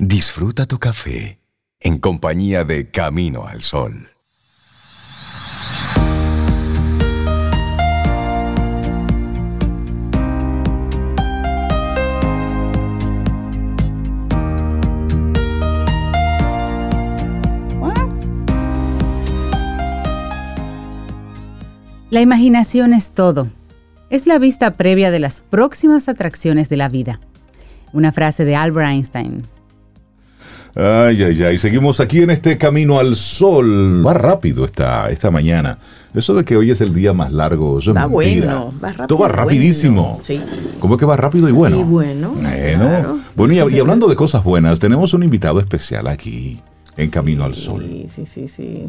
Disfruta tu café en compañía de Camino al Sol. La imaginación es todo. Es la vista previa de las próximas atracciones de la vida. Una frase de Albert Einstein. Ay. Seguimos aquí en este Camino al Sol. Va rápido esta mañana. Eso de que hoy es el día más largo, eso va es mentira. Bueno, va rápido. Todo va rapidísimo. Bueno. Sí. ¿Cómo es que va rápido y bueno? Y bueno. Claro. Bueno, y hablando de cosas buenas, tenemos un invitado especial aquí en Camino al Sol. Sí.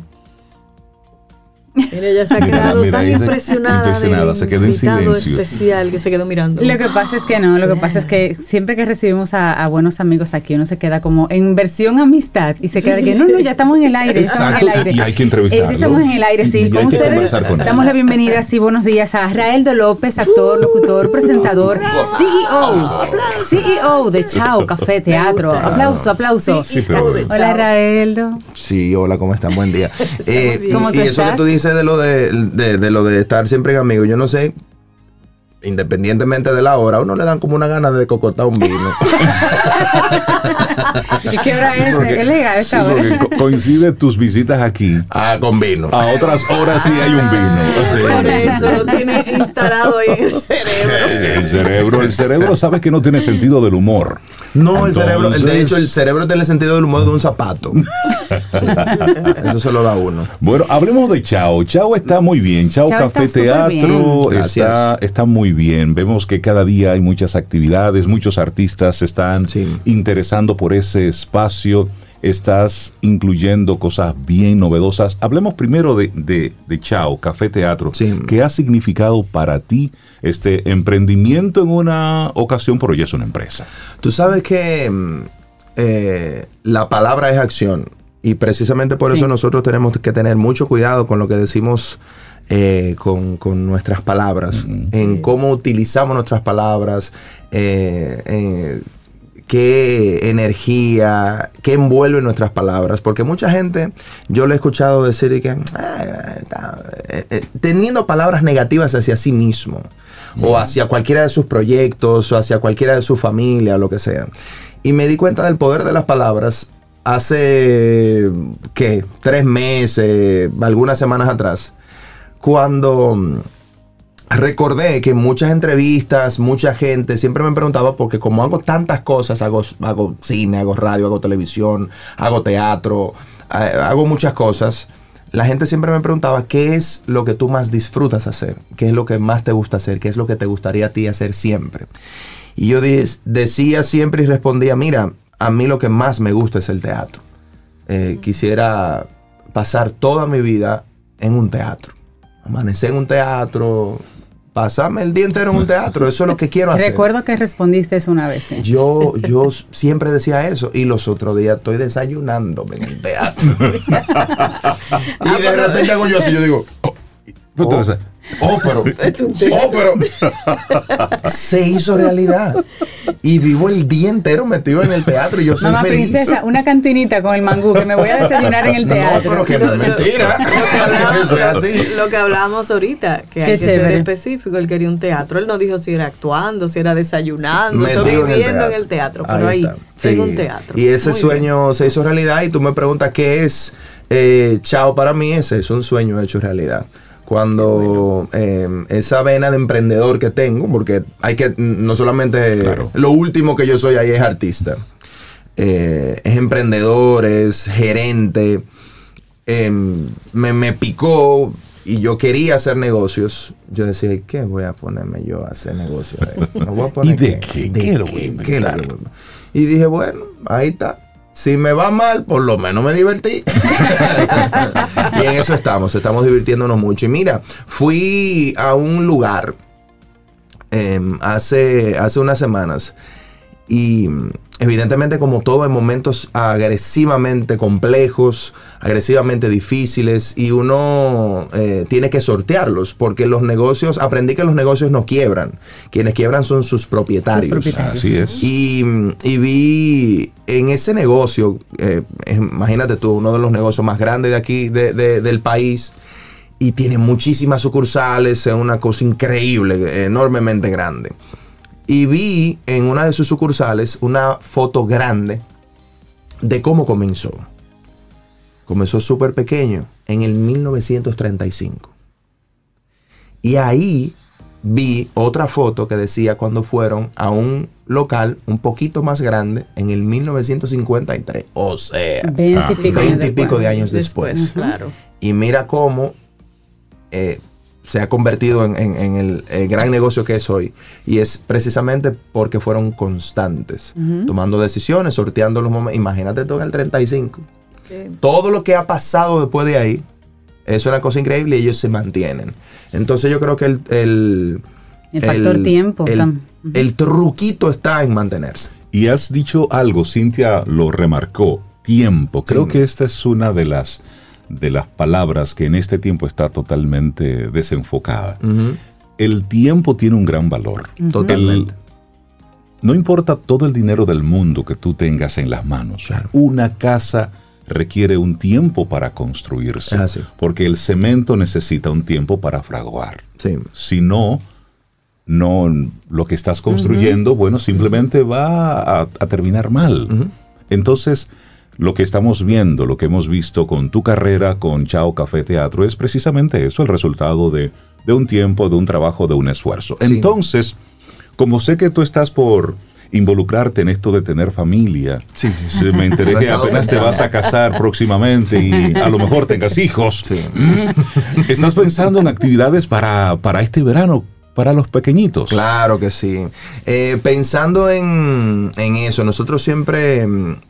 Mira, ella se ha quedado tan impresionada. Se quedó en silencio. Especial que se quedó mirando. Lo que pasa es que no, lo que pasa es que siempre que recibimos a buenos amigos aquí, uno se queda como en versión amistad y se queda de que no, ya estamos en el aire. Exacto, y hay que entrevistarlo. Estamos en el aire, sí. Con ustedes damos la bienvenida, sí, buenos días a Raeldo López, actor, locutor, presentador, CEO de Chao Café Teatro. Aplauso. Sí, hola, Raeldo. Sí, hola, ¿cómo están? Buen día. ¿Cómo tú y estás? eso que tú dices de lo de estar siempre en amigos, yo no sé, independientemente de la hora, a uno le dan como una gana de cocotar un vino. ¿Y qué hora es? ¿Qué legal esta hora? Porque coincide tus visitas aquí. Con vino. A otras horas sí hay un vino. Por eso lo tiene instalado ahí en el cerebro. El cerebro sabe que no tiene sentido del humor. No, el cerebro, de hecho, el cerebro tiene el sentido del humor de un zapato. Eso se lo da uno. Bueno, hablemos de Chao. Chao está muy bien. Chao Café Teatro está muy bien. Vemos que cada día hay muchas actividades, muchos artistas se están interesando por ese espacio. Estás incluyendo cosas bien novedosas. Hablemos primero de Chao Café Teatro. Sí. ¿Qué ha significado para ti este emprendimiento en una ocasión, pero ya es una empresa? Tú sabes que la palabra es acción. Y precisamente por eso nosotros tenemos que tener mucho cuidado con lo que decimos con nuestras palabras. En cómo utilizamos nuestras palabras, qué energía, qué envuelve nuestras palabras. Porque mucha gente, yo le he escuchado decir que teniendo palabras negativas hacia sí mismo, o hacia cualquiera de sus proyectos, o hacia cualquiera de su familia, o lo que sea. Y me di cuenta del poder de las palabras hace, 3 meses, algunas semanas atrás, cuando recordé que en muchas entrevistas, mucha gente siempre me preguntaba, porque como hago tantas cosas, hago cine, hago radio, hago televisión, hago teatro, hago muchas cosas, la gente siempre me preguntaba, ¿qué es lo que tú más disfrutas hacer? ¿Qué es lo que más te gusta hacer? ¿Qué es lo que te gustaría a ti hacer siempre? Y yo decía siempre y respondía, mira, a mí lo que más me gusta es el teatro. Quisiera pasar toda mi vida en un teatro. Amanecer en un teatro, pasarme el día entero en un teatro, eso es lo que quiero hacer. Recuerdo que respondiste eso una vez. Yo siempre decía eso, y los otros días estoy desayunándome en el teatro. Y de repente hago yo así, yo digo, pero se hizo realidad. Y vivo el día entero metido en el teatro y yo soy Mamá feliz. Princesa, una cantinita con el mangú que me voy a desayunar en el teatro. No, pero que no es mentira. Lo que hablábamos ahorita, que hay que ser específico. Él quería un teatro. Él no dijo si era actuando, si era desayunando, viviendo en el teatro. Pero ahí en un teatro. Y ese sueño se hizo realidad. Y tú me preguntas qué es Chao para mí. Ese es un sueño hecho realidad. Cuando esa vena de emprendedor que tengo, porque hay que, no solamente lo último que yo soy ahí es artista, es emprendedor, es gerente, me picó y yo quería hacer negocios. Yo decía, ¿qué voy a ponerme yo a hacer negocios? ¿Y de qué? ¿Qué lo voy a inventar? Y dije, bueno, ahí está. Si me va mal, por lo menos me divertí. Y en eso estamos divirtiéndonos mucho. Y mira, fui a un lugar hace unas semanas y evidentemente, como todo, en momentos agresivamente complejos, agresivamente difíciles, y uno tiene que sortearlos, porque los negocios, aprendí que los negocios no quiebran. Quienes quiebran son sus propietarios. Así es. Y vi en ese negocio, imagínate tú, uno de los negocios más grandes de aquí, del país, y tiene muchísimas sucursales, es una cosa increíble, enormemente grande. Y vi en una de sus sucursales una foto grande de cómo comenzó. Comenzó súper pequeño, en el 1935. Y ahí vi otra foto que decía cuando fueron a un local un poquito más grande en el 1953. O sea, 20 y pico de años después. Claro. Y mira cómo se ha convertido en el gran negocio que es hoy. Y es precisamente porque fueron constantes, tomando decisiones, sorteando los momentos. Imagínate todo en el 35. Sí. Todo lo que ha pasado después de ahí es una cosa increíble y ellos se mantienen. Entonces yo creo que el factor tiempo. El truquito está en mantenerse. Y has dicho algo, Cintia lo remarcó, tiempo. Creo que esta es una de las palabras que en este tiempo está totalmente desenfocada. El tiempo tiene un gran valor. Totalmente. No importa todo el dinero del mundo que tú tengas en las manos. Claro. Una casa requiere un tiempo para construirse. Porque el cemento necesita un tiempo para fraguar. Sí. Si no, lo que estás construyendo, bueno, simplemente va a terminar mal. Entonces, lo que estamos viendo, lo que hemos visto con tu carrera, con Chao Café Teatro, es precisamente eso, el resultado de un tiempo, de un trabajo, de un esfuerzo. Sí. Entonces, como sé que tú estás por involucrarte en esto de tener familia, me enteré que apenas te vas a casar próximamente y a lo mejor tengas hijos. Sí. ¿Estás pensando en actividades para este verano? Para los pequeñitos. Claro que sí. Pensando en eso, nosotros siempre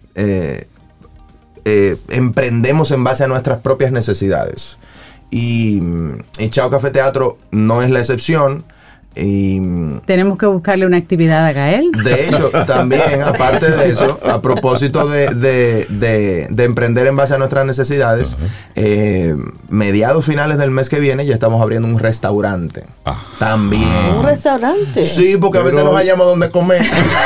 emprendemos en base a nuestras propias necesidades. Y Chao Café Teatro no es la excepción. Y tenemos que buscarle una actividad a Gael. De hecho, también, aparte de eso, a propósito de emprender en base a nuestras necesidades, mediados finales del mes que viene ya estamos abriendo un restaurante. También. ¿Un restaurante? Sí, porque a veces no hallamos dónde comer.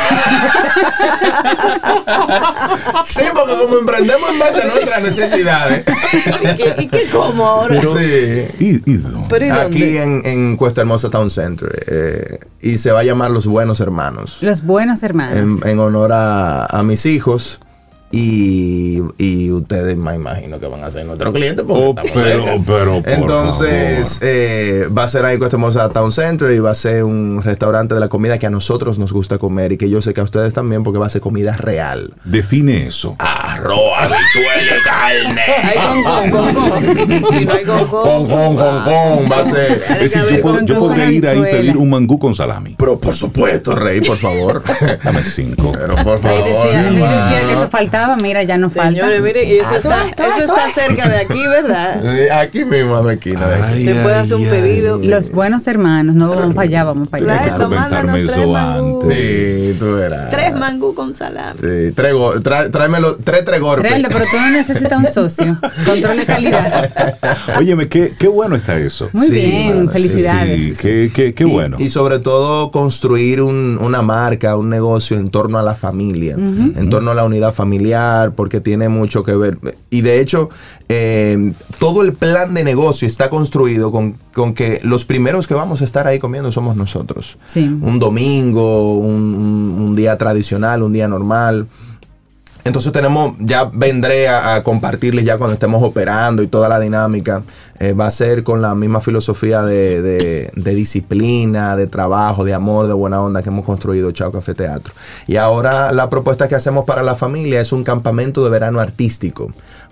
Sí, porque como emprendemos en base a nuestras necesidades. ¿Y qué como ahora? Sí. ¿Pero aquí en Cuesta Hermosa Town Center. Y se va a llamar Los Buenos Hermanos. Los Buenos Hermanos. En honor a mis hijos. Y ustedes me imagino que van a ser nuestros clientes. Pero entonces va a ser ahí en Cuesta Hermosa Town Center y va a ser un restaurante de la comida que a nosotros nos gusta comer y que yo sé que a ustedes también, porque va a ser comida real. Define eso. Arroz, habichuela, carne. Hay con. Si no hay con. Va a ser. Es decir, yo podría ir ahí y pedir un mangú con salami. Pero por supuesto, Rey, por favor. Dame 5. Pero por favor. Ahí decía que eso faltaba. Mira, ya no falta. Señores, mire, y eso está cerca de aquí, ¿verdad? Aquí mismo, a la esquina de aquí. Se puede hacer un pedido. Los Buenos Hermanos, no vamos para allá, vamos para allá. Claro, pensarme eso antes. Sí, tú verás. 3 mangú con salami. Sí, tráemelo, 3 golpes. Tráelo, pero tú no necesitas un socio. Control de calidad. Óyeme, qué bueno está eso. Muy bien, bueno, felicidades. Sí, qué bueno. Y sobre todo construir una marca, un negocio en torno a la familia, en torno a la unidad familiar, porque tiene mucho que ver. Y de hecho, todo el plan de negocio está construido con que los primeros que vamos a estar ahí comiendo somos nosotros. Sí. Un domingo, un día tradicional, un día normal. Entonces ya vendré a compartirles ya cuando estemos operando y toda la dinámica. Va a ser con la misma filosofía de disciplina, de trabajo, de amor, de buena onda que hemos construido Chao Café Teatro. Y ahora la propuesta que hacemos para la familia es un campamento de verano artístico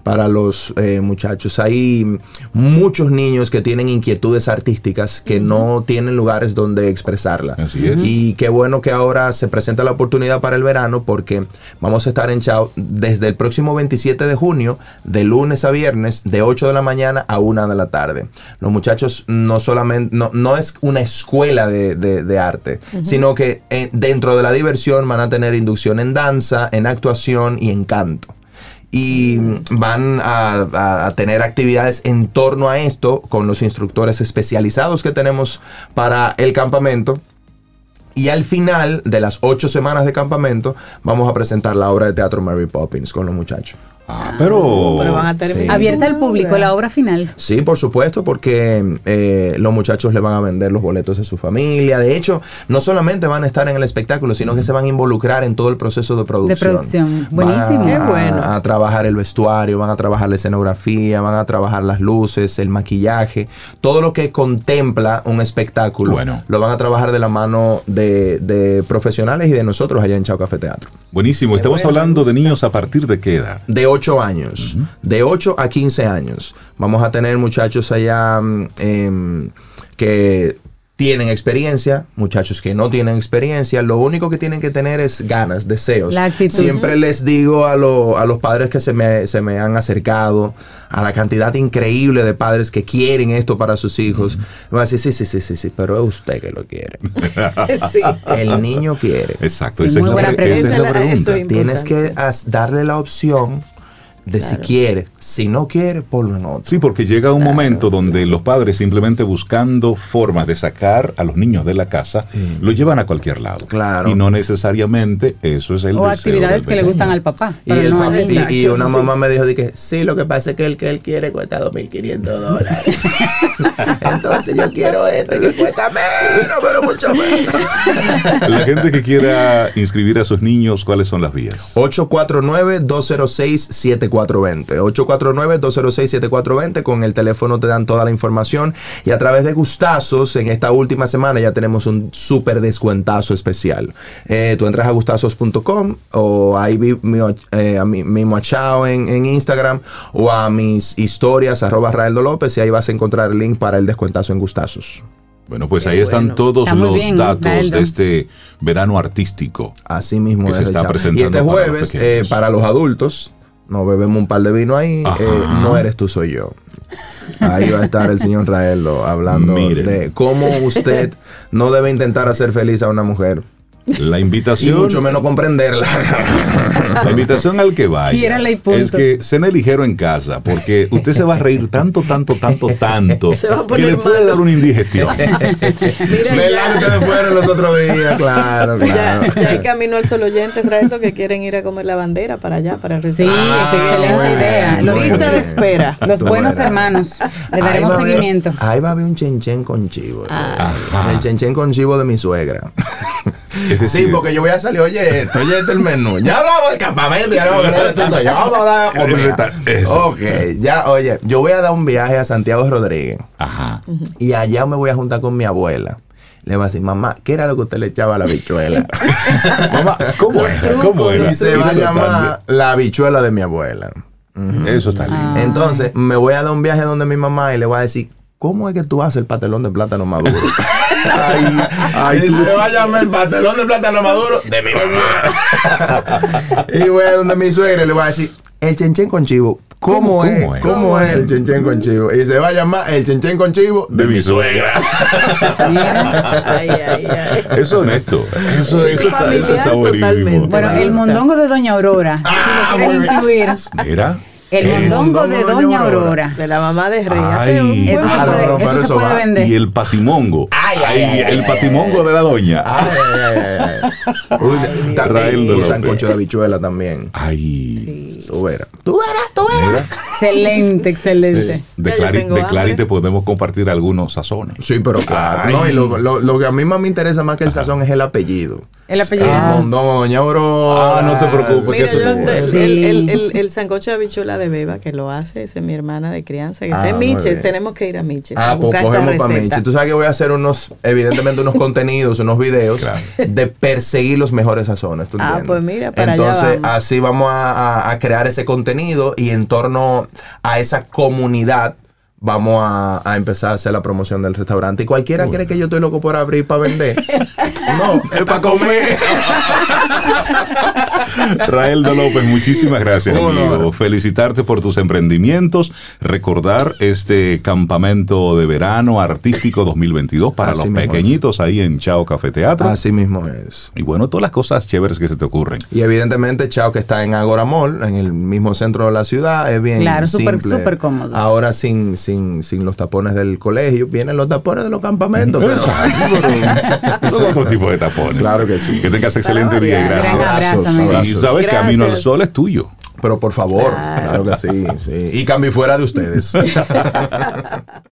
para los muchachos. Hay muchos niños que tienen inquietudes artísticas que no tienen lugares donde expresarla. Así es. Y qué bueno que ahora se presenta la oportunidad para el verano, porque vamos a estar en Chao desde el próximo 27 de junio, de lunes a viernes, de 8 de la mañana a 1 de la tarde. Los muchachos no solamente, no es una escuela de arte, sino que dentro de la diversión van a tener inducción en danza, en actuación y en canto. Y van a tener actividades en torno a esto con los instructores especializados que tenemos para el campamento. Y al final de las 8 semanas de campamento vamos a presentar la obra de teatro Mary Poppins con los muchachos. Pero van a terminar. Sí. Abierta al público, la obra final. Sí, por supuesto, porque los muchachos le van a vender los boletos a su familia. De hecho, no solamente van a estar en el espectáculo, sino que se van a involucrar en todo el proceso de producción. De producción. Buenísimo. Qué bueno. A trabajar el vestuario, van a trabajar la escenografía, van a trabajar las luces, el maquillaje, todo lo que contempla un espectáculo. Bueno. Lo van a trabajar de la mano de profesionales y de nosotros allá en Chao Café Teatro. buenísimo. Estamos hablando de niños a partir de qué edad. De 8 años, de 8 a 15 años. Vamos a tener muchachos allá que tienen experiencia, muchachos que no tienen experiencia. Lo único que tienen que tener es ganas, deseos. La actitud. Siempre les digo a los padres que se me han acercado, a la cantidad increíble de padres que quieren esto para sus hijos. Me va a decir, sí, pero es usted que lo quiere. Sí. El niño quiere. Exacto, Sí, esa es muy la buena esa es la pregunta. pregunta. Eso Tienes que darle la opción de si quiere. Si no quiere, ponlo en otro. Sí, porque llega un momento donde los padres, simplemente buscando formas de sacar a los niños de la casa, lo llevan a cualquier lado. Claro. Y no necesariamente eso es el O deseo actividades del que le pequeño. gustan al papá. Y, Pero no al niño. y una mamá me dijo de que sí, lo que pasa es que el que él quiere cuesta $2,500. Entonces yo quiero este que cuesta menos, pero mucho menos. La gente que quiera inscribir a sus niños, ¿cuáles son las vías? 849-206-7420. 849-206-7420. Con el teléfono te dan toda la información. Y a través de Gustazos, en esta última semana ya tenemos un súper descuentazo especial. Tú entras a gustazos.com o ahí a mismo a Chao en Instagram o a mis historias @Raeldo López y ahí vas a encontrar el link para el descuentazo en Gustazos. Bueno, pues Qué ahí están bueno. todos Está muy los bien, datos Raeldo. de este verano artístico. Así mismo Que es se el está Chao. presentando Y este para los jueves, pequeños. para los adultos, nos bebemos un par de vino ahí. Ajá. No eres tú, soy yo. Ahí va a estar el señor Raeldo hablando Miren. de cómo usted no debe intentar hacer feliz a una mujer. La Y invitación, mucho menos comprenderla. la invitación al que vaya Quiérala y punto. es que cene ligero en casa, porque usted se va a reír tanto Se va a que poner le puede malo. dar una indigestión. Mira, ¿Verdad que ustedes fueron los otros días? Claro, ya claro. hay camino al solo oyentes, Raeldo, que quieren ir a comer la bandera para allá, para el Sí, restaurante. es excelente bueno. idea. Lista Muy de bien. espera. Los Tú buenos verás. hermanos. Le Ahí daremos va a haber- seguimiento. Ahí va a haber un chenchen con chivo. Ajá. El chenchen con chivo de mi suegra. Es decir, Sí, porque yo voy a salir, oye esto el menú. Ya hablamos del campamento, ya hablamos de esto, ya vamos a dar comida. Eso. Ok, ya, oye, yo voy a dar un viaje a Santiago Rodríguez ajá. y allá me voy a juntar con mi abuela. Le va a decir, mamá, ¿qué era lo que usted le echaba a la habichuela? Mamá, ¿cómo era? ¿Cómo era? Y se va a llamar la habichuela de mi abuela. Eso está lindo. Entonces, me voy a dar un viaje donde mi mamá y le voy a decir, ¿cómo es que tú haces el pastelón de plátano maduro? Ay, Y se va a llamar el pastelón de plátano maduro de mi mamá. Y voy a donde mi suegra y le voy a decir, el chenchen con chivo. ¿Cómo es? cómo es? ¿Cómo es el chenchen con chivo? Y se va a llamar el chenchen con chivo de mi suegra. Ay, ay, ay. Eso es honesto. Eso Sí, está familiar buenísimo. totalmente. Bueno, Me el gusta. mondongo de Doña Aurora. Si lo quieren incluir. Mira. El mondongo de Doña Aurora. De la mamá de Rey. Ay, Hace un Eso buen se Ah, puede, no, eso pero se eso puede va. vender. Y el patimongo. El patimongo de la doña. Uy, Raeldo un López. sancocho de habichuela también. Ay. Tú verás. Mira. Excelente, excelente. De Ya yo tengo Clary hambre. te podemos compartir algunos sazones. Sí, pero claro. Ay. No, y lo que a mí más me interesa más que el sazón es el apellido. El apellido. Mondongo, Doña Aurora. Ah, no te preocupes. Mira, que eso yo, es bueno. Sí. el sancocho de habichuela de Beba, que lo hace, esa es mi hermana de crianza, que está en muy Miches. bien. Tenemos que ir a Miches Ah, a pues buscar esa cogemos para receta. Michi. Tú sabes que voy a hacer unos hacemos evidentemente unos contenidos, unos videos de perseguir los mejores sazones. ¿Tú entiendes? Pues mira, para entonces allá vamos. así vamos a crear ese contenido y en torno a esa comunidad vamos a empezar a hacer la promoción del restaurante. Y cualquiera cree que yo estoy loco por abrir para vender. No, es para comer. Raeldo López, muchísimas gracias, amigo. Felicitarte por tus emprendimientos. Recordar este campamento de verano artístico 2022 para los pequeñitos ahí en Chao Café Teatro. Así mismo es. Y bueno, todas las cosas chéveres que se te ocurren. Y evidentemente Chao, que está en Agora Mall, en el mismo centro de la ciudad, es bien simple. Súper cómodo. Ahora sin los tapones del colegio, vienen los tapones de los campamentos. Son otro tipo de tapones. Claro que sí. Que tengas excelente día y gracias. Abrazos. Y sabes, Camino al Sol es tuyo. Pero por favor, claro que sí. Y cambio fuera de ustedes.